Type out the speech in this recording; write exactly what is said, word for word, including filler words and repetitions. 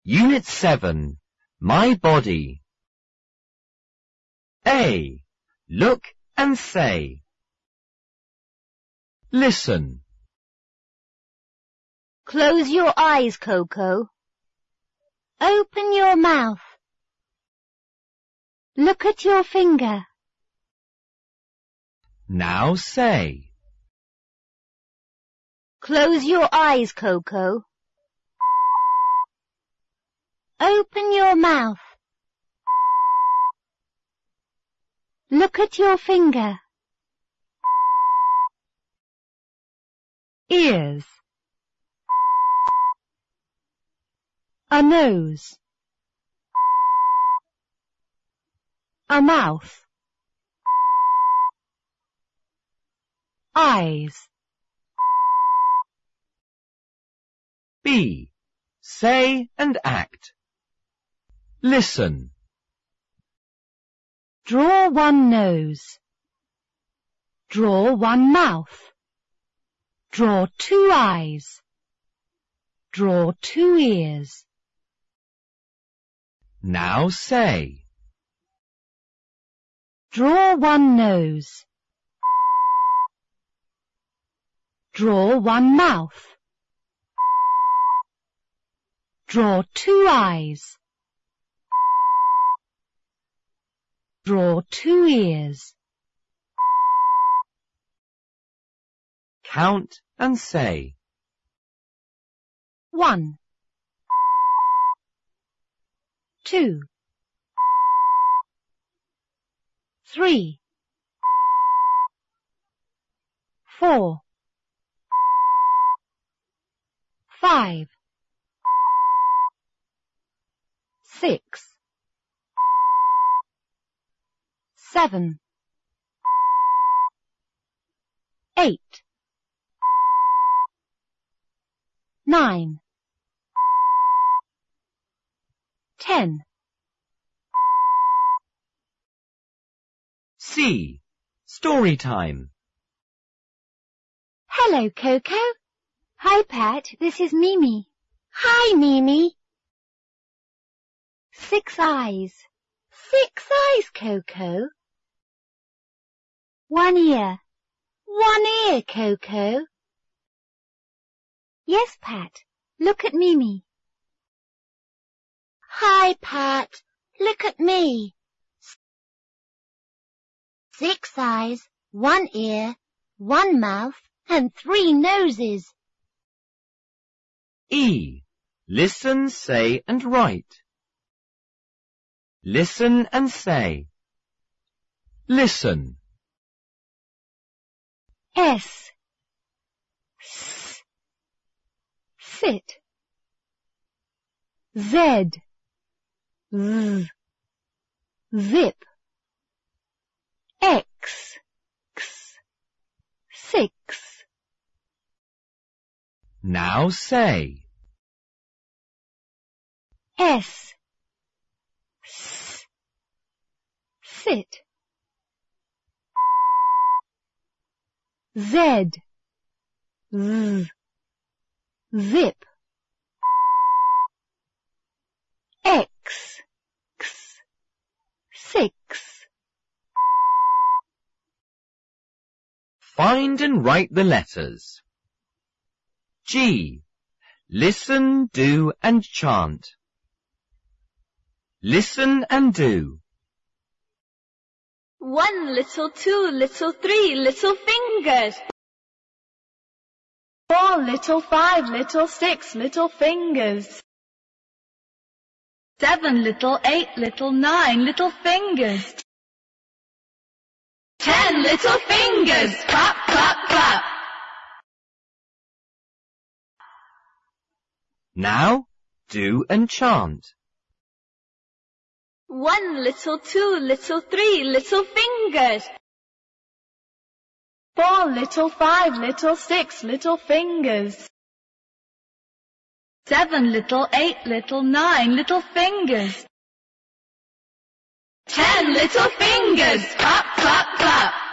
Unit seven. My body. A. Look and say. Listen. Close your eyes, Coco. Open your mouth. Look at your finger. Now say. Close your eyes, Coco. Open your mouth. Look at your finger. Ears. A nose. A mouth. Eyes. B. Say and act. Listen. Draw one nose. Draw one mouth. Draw two eyes. Draw two ears. Now say. Draw one nose. Draw one mouth. Draw two eyes. Draw two ears. Count and say. One. Two. Three. Four. Five. Six. Seven. Eight. Nine. Ten. C. Story time. Hello, Coco. Hi, Pat. This is Mimi. Hi, Mimi. Six eyes. Six eyes, Coco. One ear. One ear, Coco. Yes, Pat. Look at Mimi. Hi, Pat. Look at me. Six eyes, one ear, one mouth, and three noses. E. Listen, say and write. Listen and say. Listen. S. S. Sit. Z. Z. Zip. X. X. Six. Now say. S. S. Sit. Z. Z. Zip. X. X. Six. Find and write the letters. G. Listen, do and chant. Listen and do. One little, two little, three little fingers. Four little, five little, six little fingers. Seven little, eight little, nine little fingers. Ten little fingers. Clap, clap, clap. Now do and chant. One little, two little, three little fingers. Four little, five little, six little fingers. Seven little, eight little, nine little fingers. Ten little fingers. Clap, clap, clap.